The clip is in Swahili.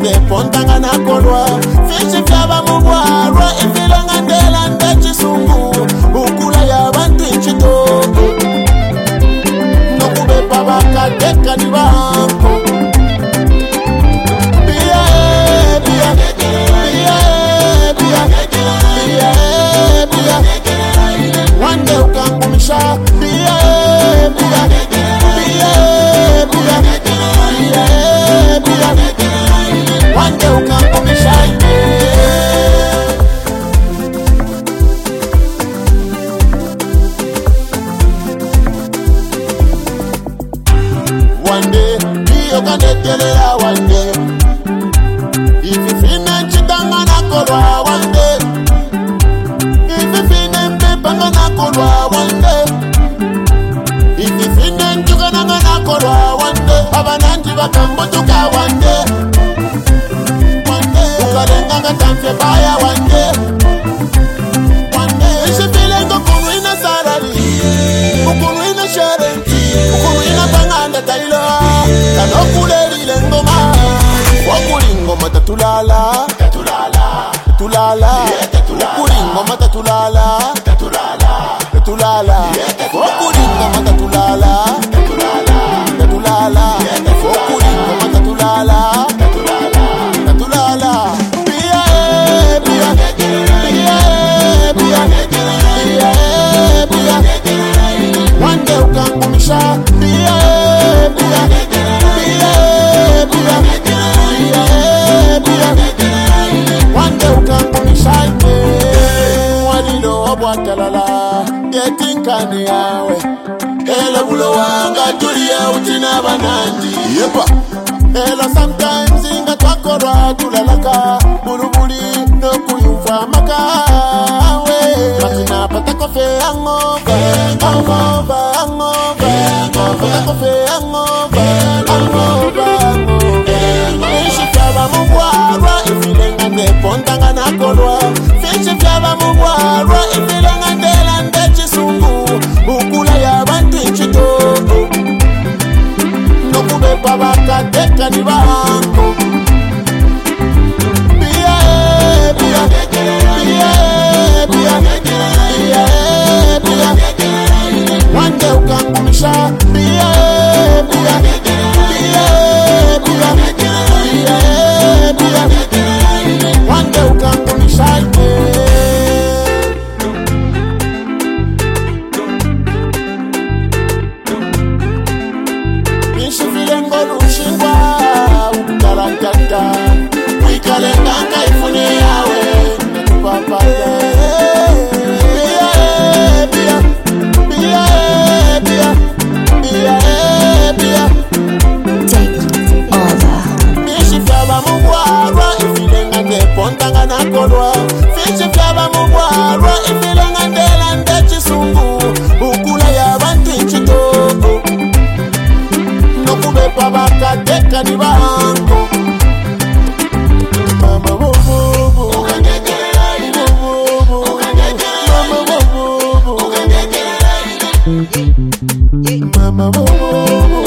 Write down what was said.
ngande pontanga na kolwa fichi fyaba mubwarwa ifila ngandela ndechi sungu ukula ya bantu inchito nokube pabaka deka ni banko Wande ukangumisha Wande ukangumisha Wande iyo kandetelera wande ififina chitanga na kolwa wande ififina mpepanga na kolwa wande ififina nchukana na kolwa wande abananji bakambutuka wande wande ukalenga ngatamfye baya wande wande ishifile ngokulu ina sarari ukulu ina shere ukulu ina banganda tailo kanokulelile ngoma wakuli ngoma tatulala ukuli ngoma tatulala wakuli ngoma tatulala wakuli ngoma tatulala wande ukangumisha wande ukangumisha walilo obwatalala yetinkani yawe ela bulo wanga tulia utina bananji yepa ela sometimes inga twakorwa tulalaka bulubuli nokuyumva makawe matina patakofe angova patakofe angova ishifyaba mubwarwa ifilenga nepontanga nakolwa fishifyaba mubwarwa ifilenga ndela ndechisungu ukula ya bantu inchitoko nokubepa bakadeka ni banko wande ukangumisha wande ukangumisha ishifile ngolushingwa ukalanjata wikalenganga ifune yawe natupapaya pontanga na kolwa fichi fyaba mubwarwa ifilanga ndela ndechisungu ukula ya bantu inchitoko nokubepa bakadeka ni banko mama bububu mama bububu